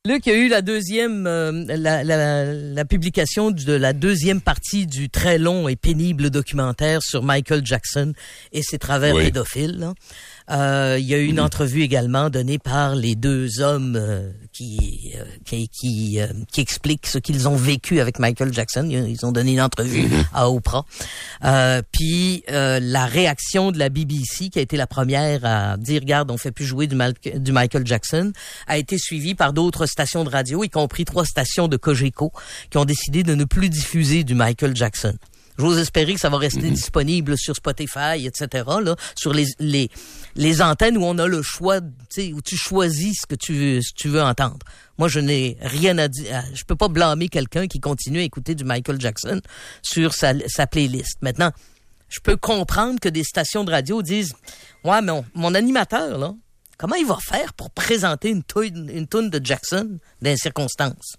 Luc, il y a eu la deuxième, la publication de la deuxième partie du très long et pénible documentaire sur Michael Jackson et ses travers pédophiles. Là. Il y a eu une entrevue également donnée par les deux hommes qui expliquent ce qu'ils ont vécu avec Michael Jackson. Ils ont donné une entrevue à Oprah. Puis la réaction de la BBC, qui a été la première à dire, regarde, on fait plus jouer du Michael Jackson, a été suivie par d'autres stations de radio, y compris 3 stations de Cogeco, qui ont décidé de ne plus diffuser du Michael Jackson. J'ose espérer que ça va rester disponible sur Spotify, etc., là, sur les antennes où on a le choix, tu sais, où tu choisis ce que tu veux entendre. Moi, je n'ai rien à dire. Je peux pas blâmer quelqu'un qui continue à écouter du Michael Jackson sur sa playlist. Maintenant, je peux comprendre que des stations de radio disent, ouais, mais mon animateur, là, comment il va faire pour présenter une toune de Jackson dans les circonstances?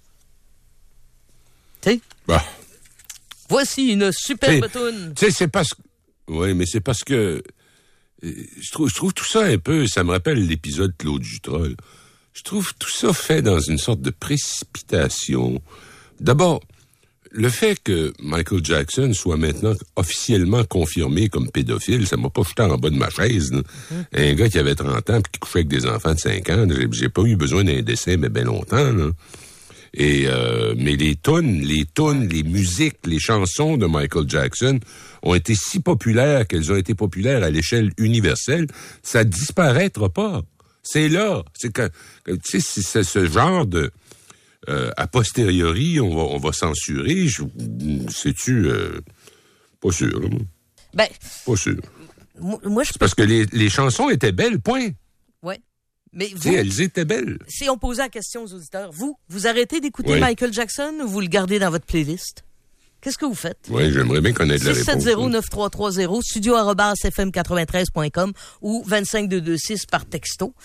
Tu sais? Bah. Voici une superbe toune. Tu sais, c'est parce que... Oui, mais c'est parce que... Je trouve tout ça un peu... Ça me rappelle l'épisode Claude Jutras. Là. Je trouve tout ça fait dans une sorte de précipitation. D'abord, le fait que Michael Jackson soit maintenant officiellement confirmé comme pédophile, ça m'a pas jeté en bas de ma chaise. Là. Un gars qui avait 30 ans et qui couchait avec des enfants de 5 ans, j'ai pas eu besoin d'un dessin, mais bien longtemps, là. Et mais les tunes, les musiques, les chansons de Michael Jackson ont été si populaires qu'elles ont été populaires à l'échelle universelle, ça disparaîtra pas. C'est là, c'est que tu sais, c'est ce genre de a posteriori, on va censurer. Sais-tu pas sûr. Là. Ben, pas sûr. Moi, je parce que les chansons étaient belles, point. Ouais. Mais vous, elles étaient belles. Si on posait la question aux auditeurs, vous arrêtez d'écouter Michael Jackson ou vous le gardez dans votre playlist? Qu'est-ce que vous faites? Oui, j'aimerais bien connaître la réponse. 670-9330, studio@fm93.com ou 25226 par texto.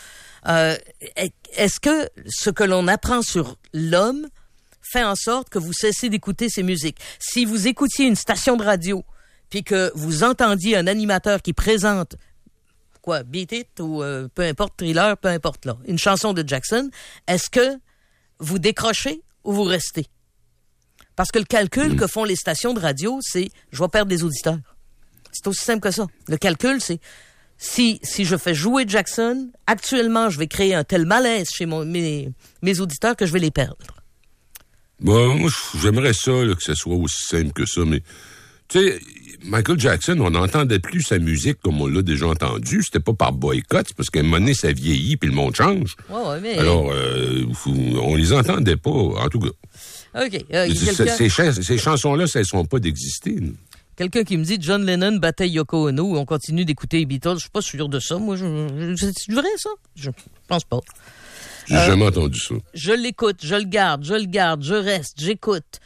Est-ce que ce que l'on apprend sur l'homme fait en sorte que vous cessez d'écouter ses musiques? Si vous écoutiez une station de radio puis que vous entendiez un animateur qui présente Beat It ou peu importe, Thriller, peu importe là, une chanson de Jackson, est-ce que vous décrochez ou vous restez? Parce que le calcul que font les stations de radio, c'est je vais perdre des auditeurs. C'est aussi simple que ça. Le calcul, c'est si je fais jouer Jackson, actuellement, je vais créer un tel malaise chez mes auditeurs que je vais les perdre. Bon, moi, j'aimerais ça, là, que ce soit aussi simple que ça, mais tu sais, Michael Jackson, on n'entendait plus sa musique comme on l'a déjà entendu. C'était pas par boycott, c'est parce qu'à un moment donné, ça vieillit puis le monde change. Ouais, mais... Alors, on les entendait pas, en tout cas. OK. Ces chansons-là, ça ne sont pas d'exister. Quelqu'un qui me dit John Lennon battait Yoko Ono, on continue d'écouter les Beatles. Je suis pas sûr de ça. Moi, c'est vrai, ça? Je pense pas. J'ai jamais entendu ça. Je l'écoute, je le garde, je reste, j'écoute.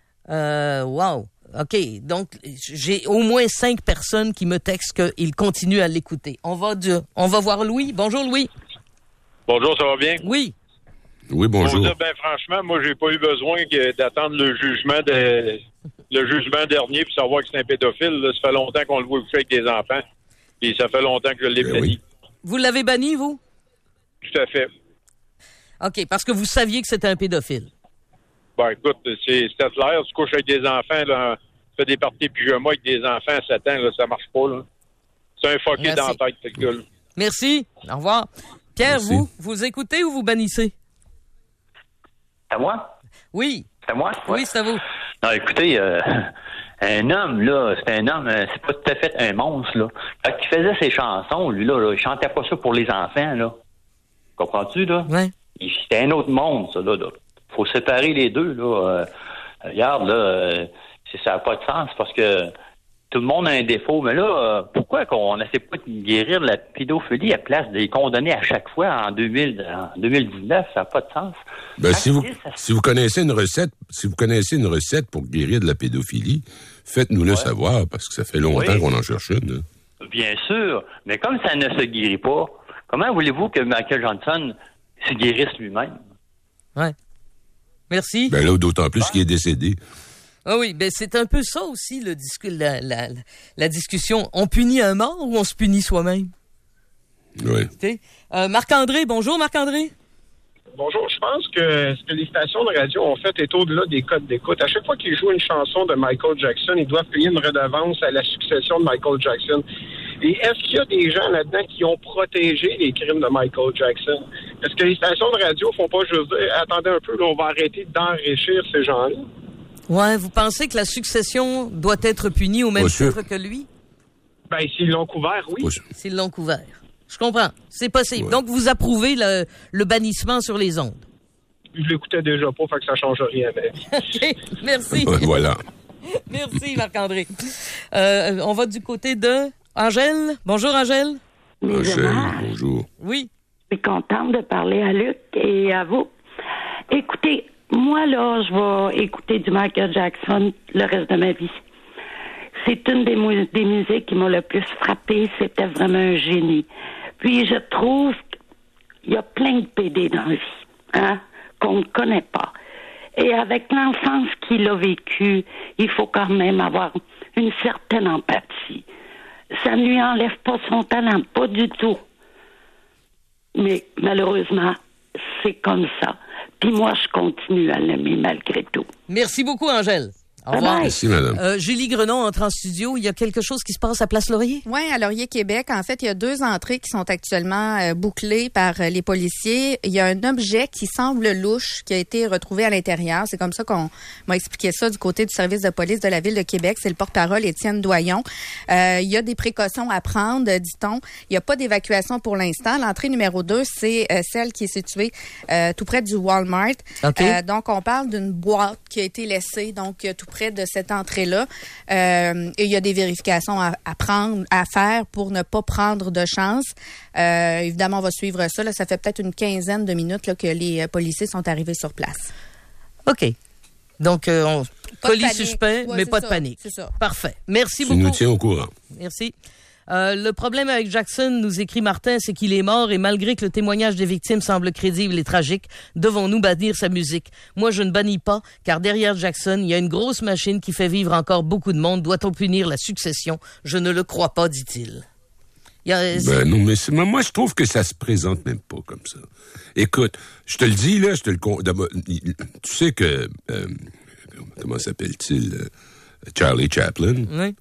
Wow. OK, donc j'ai au moins 5 personnes qui me textent qu'ils continuent à l'écouter. On va voir Louis. Bonjour, Louis. Bonjour, ça va bien? Oui. Oui, bonjour. Pour dire, franchement, moi, j'ai pas eu besoin d'attendre le jugement dernier pour savoir que c'est un pédophile. Là, ça fait longtemps qu'on le voit coucher avec des enfants. Et ça fait longtemps que je l'ai banni. Oui. Vous l'avez banni, vous? Tout à fait. OK, parce que vous saviez que c'était un pédophile. Ben, écoute, c'était clair. Tu couches avec des enfants, là, tu fais des parties pyjama avec des enfants à 7 ans, là, ça marche pas, là. C'est un fucké dans la tête, ce gars-là. Merci. Au revoir. Pierre, Merci. vous écoutez ou vous bannissez? C'est à moi? Oui. C'est à moi? Oui, c'est à vous. Non, écoutez, un homme, là, c'est un homme, c'est pas tout à fait un monstre, là. Quand il faisait ses chansons, lui, là, il chantait pas ça pour les enfants, là. Comprends-tu, là? Oui. C'était un autre monde, ça, là. Faut séparer les deux, là. Regarde, là, ça n'a pas de sens parce que tout le monde a un défaut. Mais là, pourquoi qu'on n'essaie pas de guérir de la pédophilie à place de les condamner à chaque fois en 2019? Ça n'a pas de sens. Ben, si vous connaissez une recette pour guérir de la pédophilie, faites-nous-le savoir parce que ça fait longtemps qu'on en cherche une. Hein. Bien sûr. Mais comme ça ne se guérit pas, comment voulez-vous que Michael Jackson se guérisse lui-même? Ouais. Merci. Ben là, d'autant plus qu'il est décédé. Ah oui, ben c'est un peu ça aussi la discussion. On punit un mort ou on se punit soi-même? Oui. Marc-André, bonjour Marc-André. Bonjour, je pense que ce que les stations de radio ont fait est au-delà des codes d'écoute. À chaque fois qu'ils jouent une chanson de Michael Jackson, ils doivent payer une redevance à la succession de Michael Jackson. Et est-ce qu'il y a des gens là-dedans qui ont protégé les crimes de Michael Jackson? Est-ce que les stations de radio font pas juste dire, attendez un peu, là, on va arrêter d'enrichir ces gens-là? Ouais, vous pensez que la succession doit être punie au même titre que lui? Ben, s'ils l'ont couvert, oui. S'ils l'ont couvert. Je comprends. C'est possible. Ouais. Donc, vous approuvez le bannissement sur les ondes. Je l'écoutais déjà pas, fait que ça change rien. Mais... OK. Merci. Voilà. Merci, Marc-André. On va du côté de Angèle. Bonjour, Angèle. Angèle, bonjour. Oui. Je suis contente de parler à Luc et à vous. Écoutez, moi, là, je vais écouter du Michael Jackson le reste de ma vie. C'est une des musiques qui m'a le plus frappée. C'était vraiment un génie. Puis, je trouve qu'il y a plein de PD dans la vie, hein, qu'on ne connaît pas. Et avec l'enfance qu'il a vécue, il faut quand même avoir une certaine empathie. Ça ne lui enlève pas son talent, pas du tout. Mais malheureusement, c'est comme ça. Puis moi, je continue à l'aimer malgré tout. Merci beaucoup, Angèle. Au revoir. Merci, madame. Julie Grenon entre en studio. Il y a quelque chose qui se passe à Place Laurier? Oui, à Laurier, Québec. En fait, il y a 2 entrées qui sont actuellement bouclées par les policiers. Il y a un objet qui semble louche qui a été retrouvé à l'intérieur. C'est comme ça qu'on m'a expliqué ça du côté du service de police de la Ville de Québec. C'est le porte-parole Étienne Doyon. Il y a des précautions à prendre, dit-on. Il n'y a pas d'évacuation pour l'instant. L'entrée numéro 2, c'est celle qui est située tout près du Walmart. Okay. Donc, on parle d'une boîte qui a été laissée, donc tout près de cette entrée-là. Et il y a des vérifications à faire pour ne pas prendre de chance. Évidemment, on va suivre ça. Là, ça fait peut-être une 15aine de minutes là, que les policiers sont arrivés sur place. OK. Donc, colis suspect, mais pas de panique. C'est ça. Parfait. Merci beaucoup. Tu nous tiens au courant. Merci. Le problème avec Jackson, nous écrit Martin, c'est qu'il est mort et malgré que le témoignage des victimes semble crédible et tragique, devons-nous bannir sa musique? Moi, je ne bannis pas, car derrière Jackson, il y a une grosse machine qui fait vivre encore beaucoup de monde. Doit-on punir la succession? Je ne le crois pas, dit-il. Non, mais moi, je trouve que ça se présente même pas comme ça. Écoute, je te le dis, là, tu sais que, comment s'appelle-t-il? Charlie Chaplin. Oui.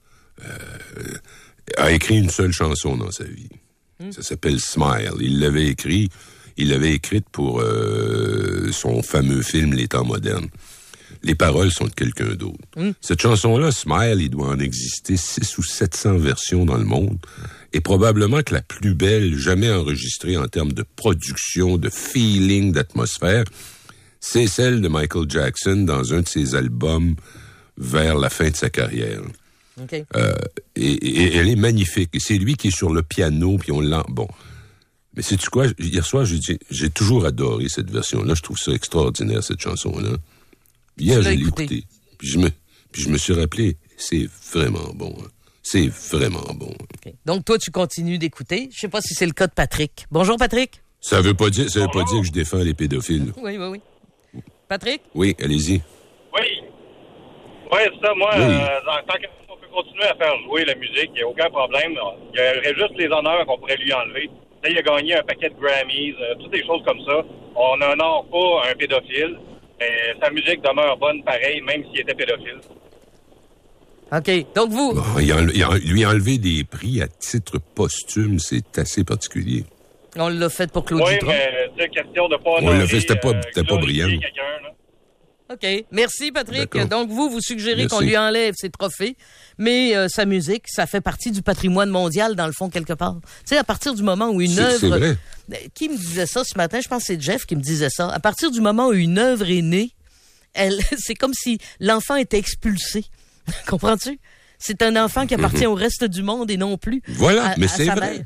A écrit une seule chanson dans sa vie. Ça s'appelle Smile. Il l'avait écrite pour son fameux film Les temps modernes. Les paroles sont de quelqu'un d'autre. Cette chanson-là, Smile, il doit en exister 600 ou 700 versions dans le monde. Et probablement que la plus belle jamais enregistrée en termes de production, de feeling, d'atmosphère, c'est celle de Michael Jackson dans un de ses albums vers la fin de sa carrière. Okay. Et elle est magnifique. Et c'est lui qui est sur le piano, puis on l'entend. Bon. Mais sais-tu quoi? Hier soir, j'ai toujours adoré cette version-là. Je trouve ça extraordinaire, cette chanson-là. Hier, je l'ai écoutée. Puis je me suis rappelé, c'est vraiment bon. Hein. C'est vraiment bon. Okay. Donc, toi, tu continues d'écouter. Je sais pas si c'est le cas de Patrick. Bonjour, Patrick. Ça veut pas dire que je défends les pédophiles. Oui. Patrick? Oui, allez-y. Oui, c'est ça. Moi, tant qu'on peut continuer à faire jouer la musique, il n'y a aucun problème. Il y aurait juste les honneurs qu'on pourrait lui enlever. Là, il a gagné un paquet de Grammys, toutes des choses comme ça. On n'honore pas un pédophile. Mais sa musique demeure bonne pareil, même s'il était pédophile. OK. Donc, vous... Bon, lui enlever des prix à titre posthume, c'est assez particulier. On l'a fait pour Claude Dutronc. Oui, mais c'est question de pas... On l'a fait, c'était pas brillant. OK. Merci, Patrick. D'accord. Donc, vous suggérez qu'on lui enlève ses trophées, mais sa musique, ça fait partie du patrimoine mondial, dans le fond, quelque part. Tu sais, à partir du moment où une œuvre... C'est vrai. Qui me disait ça ce matin? Je pense que c'est Jeff qui me disait ça. À partir du moment où une œuvre est née, c'est comme si l'enfant était expulsé. Comprends-tu? C'est un enfant qui appartient au reste du monde et non plus mais c'est vrai.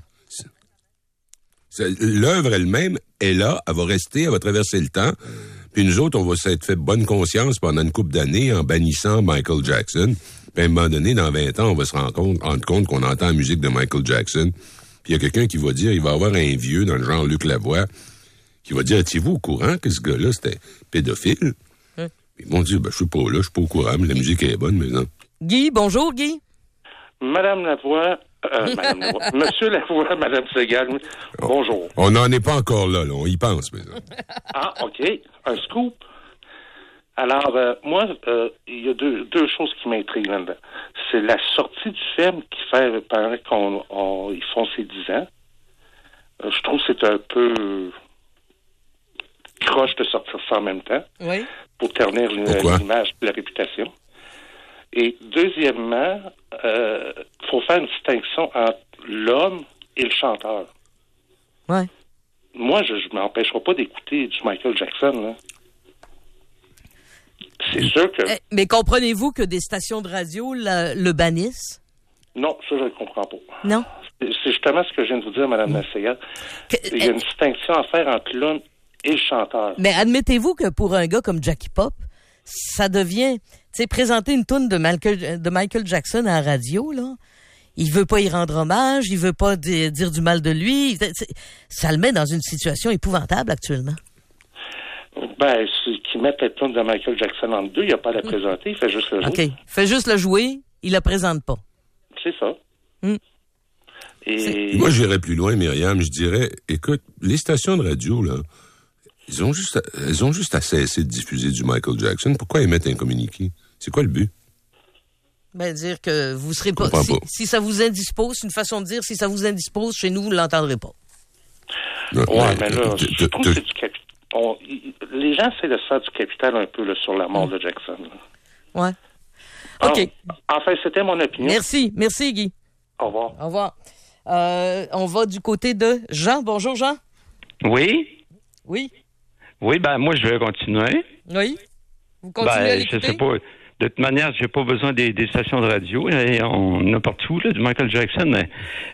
L'œuvre elle-même est là, elle va rester, elle va traverser le temps. Puis nous autres, on va s'être fait bonne conscience pendant une couple d'années en bannissant Michael Jackson. Puis à un moment donné, dans 20 ans, on va se rendre compte qu'on entend la musique de Michael Jackson. Puis il y a quelqu'un qui va dire, il va y avoir un vieux dans le genre Luc Lavoie qui va dire, étiez-vous au courant que ce gars-là, c'était pédophile? Ils vont dire, je suis pas là, je suis pas au courant, mais la musique est bonne, mais non. Guy, bonjour, Guy. Madame Lavoie, Monsieur Lavoie, Madame Segal, bonjour. On n'en est pas encore là, on y pense. Mais... Ah, OK. Un scoop. Alors, moi, il y a deux choses qui m'intriguent là-dedans. C'est la sortie du film qui fait paraître qu'ils font ses 10 ans. Je trouve que c'est un peu croche de sortir ça en même temps. Oui. Pour ternir l'image et la réputation. Et deuxièmement, faut faire une distinction entre l'homme et le chanteur. Ouais. Moi, je ne m'empêcherai pas d'écouter du Michael Jackson, là. C'est sûr que... Mais comprenez-vous que des stations de radio le bannissent? Non, ça, je ne comprends pas. Non? C'est justement ce que je viens de vous dire, Mme Nassayat. Il y a une distinction à faire entre l'homme et le chanteur. Mais admettez-vous que pour un gars comme Jackie Pop, ça devient... Tu sais, présenter une toune de Michael Jackson à la radio, là, il veut pas y rendre hommage, il veut pas dire du mal de lui. Ça le met dans une situation épouvantable actuellement. Ben, qu'il mette la toune de Michael Jackson en deux, il n'y a pas à la présenter, il fait juste le jouer. OK. Il fait juste le jouer, il la présente pas. C'est ça. Et... Moi, j'irais plus loin, Myriam. Je dirais, écoute, les stations de radio, là, elles ont juste à cesser de diffuser du Michael Jackson. Pourquoi émettre un communiqué? C'est quoi le but? Ben, dire que vous serez pas... Si ça vous indispose, c'est une façon de dire, si ça vous indispose, chez nous, vous ne l'entendrez pas. Non, mais là, je trouve que c'est du capital. Les gens essaient de se faire du capital un peu là, sur la mort de Jackson. Là. Ouais. OK. Enfin, c'était mon opinion. Merci, Guy. Au revoir. Au revoir. On va du côté de Jean. Bonjour, Jean. Oui. Oui. Oui, ben moi, je vais continuer. Oui. Vous continuez à l'écouter? Je sais pas. De toute manière, j'ai pas besoin des stations de radio. Et on a partout là, du Michael Jackson. Mais,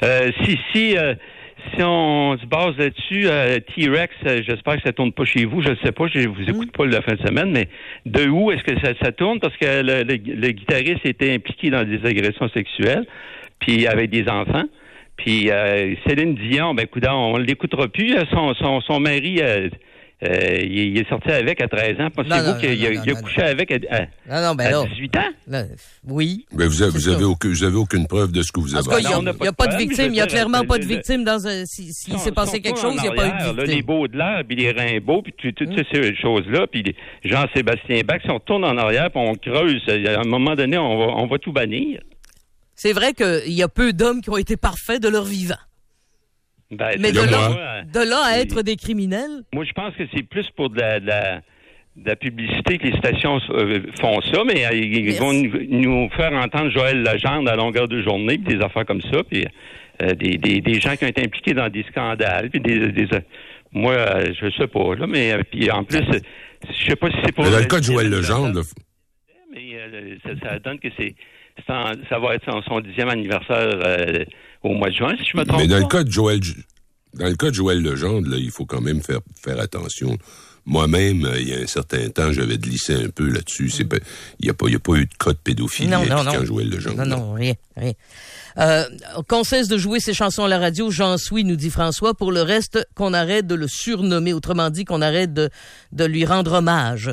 si on se base là-dessus, T-Rex, j'espère que ça tourne pas chez vous. Je ne sais pas, je vous écoute pas la fin de semaine, mais de où est-ce que ça tourne? Parce que le guitariste était impliqué dans des agressions sexuelles, puis avec des enfants. Puis Céline Dion, ben écoute, on l'écoutera plus. Son mari, il est sorti avec à 13 ans. Pensez-vous qu'il a couché avec à 18 ans? Là, oui. Ben vous avez aucune preuve de ce que vous avez. En tout cas, il n'y a pas de victime. Il n'y a clairement pas de victime dans s'il s'est passé quelque chose, il n'y a pas eu de victime. Là, les Baudelaire, puis les Rimbaud, puis toutes ces choses-là, puis Jean-Sébastien Bach, si on retourne en arrière, puis on creuse, à un moment donné, on va tout bannir. C'est vrai qu'il y a peu d'hommes qui ont été parfaits de leur vivant. Ben, mais de là à être des criminels? Moi, je pense que c'est plus pour de la publicité que les stations font ça, mais ils vont nous faire entendre Joël Legendre à longueur de journée, puis des affaires comme ça, puis des gens qui ont été impliqués dans des scandales, puis moi, je sais pas, là, mais puis en plus, je sais pas si c'est pour... Mais dans le cas de Joël Legendre... Mais ça donne que ça va être son 10e anniversaire au mois de juin, si je me trompe pas. Mais dans le cas de Joël Legendre, là, il faut quand même faire attention. Moi-même, il y a un certain temps, j'avais glissé un peu là-dessus. Il n'y a pas eu de cas de pédophilie quand Joël Legendre. Non, rien. Qu'on cesse de jouer ces chansons à la radio, j'en suis, nous dit François. Pour le reste, qu'on arrête de le surnommer. Autrement dit, qu'on arrête de lui rendre hommage.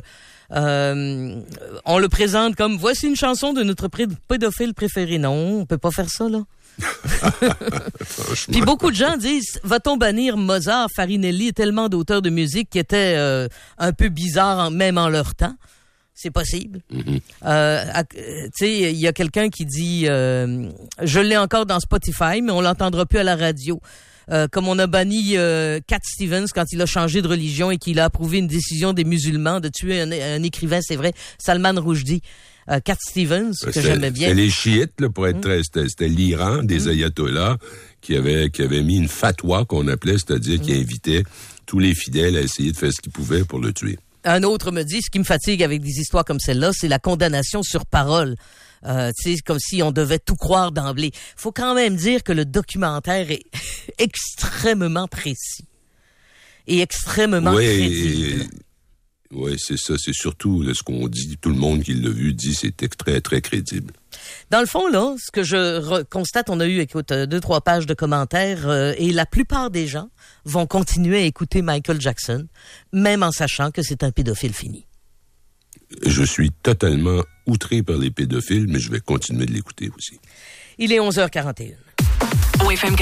On le présente comme voici une chanson de notre pédophile préféré. Non, on peut pas faire ça, là. Puis beaucoup de gens disent va-t-on bannir Mozart, Farinelli et tellement d'auteurs de musique qui étaient un peu bizarres même en leur temps? C'est possible. Tu sais, il y a quelqu'un qui dit je l'ai encore dans Spotify, mais on l'entendra plus à la radio. Comme on a banni Cat Stevens quand il a changé de religion et qu'il a approuvé une décision des musulmans de tuer un écrivain, c'est vrai, Salman Rushdie. Cat Stevens, que j'aimais bien. C'était les chiites, là, pour être très... C'était l'Iran des ayatollahs qui avait mis une fatwa qu'on appelait, c'est-à-dire qui invitait tous les fidèles à essayer de faire ce qu'ils pouvaient pour le tuer. Un autre me dit, ce qui me fatigue avec des histoires comme celle-là, c'est la condamnation sur parole. C'est comme si on devait tout croire d'emblée. Faut quand même dire que le documentaire est extrêmement précis et extrêmement crédible. Oui, c'est ça. C'est surtout ce qu'on dit. Tout le monde qui l'a vu dit c'est très, très crédible. Dans le fond, là, ce que je constate, on a eu, 2-3 pages de commentaires et la plupart des gens vont continuer à écouter Michael Jackson, même en sachant que c'est un pédophile fini. Je suis totalement outré par les pédophiles, mais je vais continuer de l'écouter aussi. Il est 11h41. OFM